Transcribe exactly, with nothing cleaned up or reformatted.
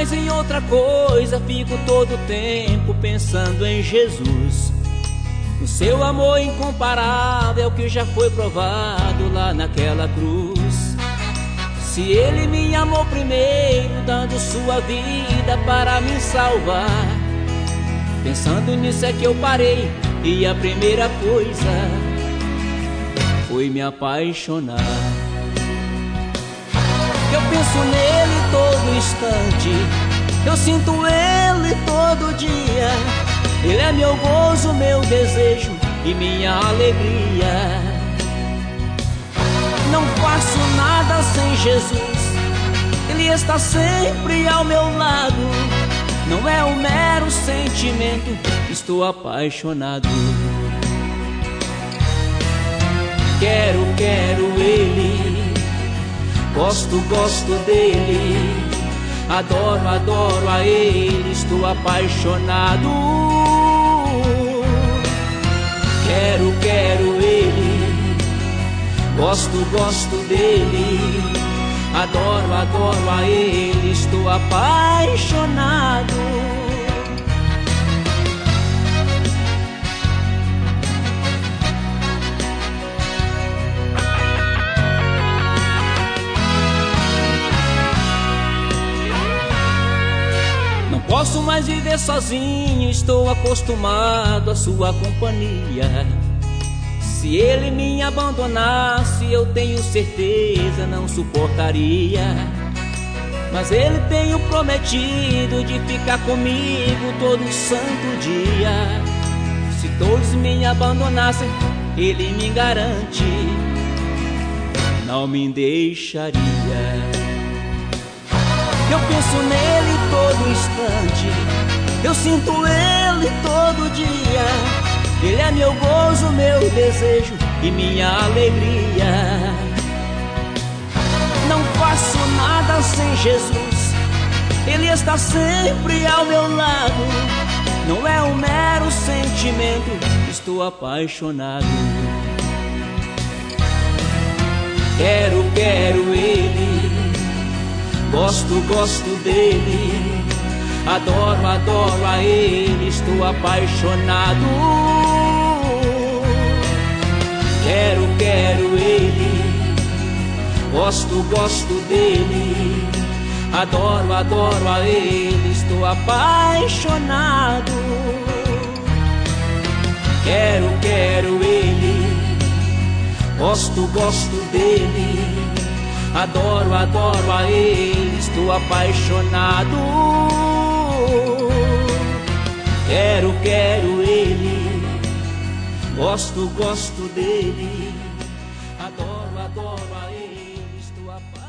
mais em outra coisa, fico todo tempo pensando em Jesus, no seu amor incomparável que já foi provado lá naquela cruz. Se ele me amou primeiro, dando sua vida para me salvar, pensando nisso é que eu parei, e a primeira coisa foi me apaixonar. Eu penso nele todo instante, eu sinto ele todo dia. Ele é meu gozo, meu desejo e minha alegria. Não faço nada sem Jesus, ele está sempre ao meu lado. Não é um mero sentimento, estou apaixonado. Quero, quero ele, gosto, gosto dele, adoro, adoro a ele, estou apaixonado. Quero, quero ele, gosto, gosto dele, adoro, adoro a ele, estou apaixonado. Não posso mais viver sozinho, estou acostumado à sua companhia. Se ele me abandonasse, eu tenho certeza não suportaria. Mas ele tem o prometido de ficar comigo todo santo dia. Se todos me abandonassem, ele me garante, não me deixaria. Eu penso nele todo instante, eu sinto ele todo dia. Ele é meu gozo, meu desejo e minha alegria. Não faço nada sem Jesus, ele está sempre ao meu lado. Não é um mero sentimento, estou apaixonado. Quero, quero ele, gosto, gosto dele, adoro, adoro a ele, estou apaixonado. Quero, quero ele, gosto, gosto dele, adoro, adoro a ele, estou apaixonado. Quero, quero ele, gosto, gosto dele, adoro, adoro a ele, estou apaixonado. Quero, quero ele, gosto, gosto dele, adoro, adoro a ele, estou apaixonado.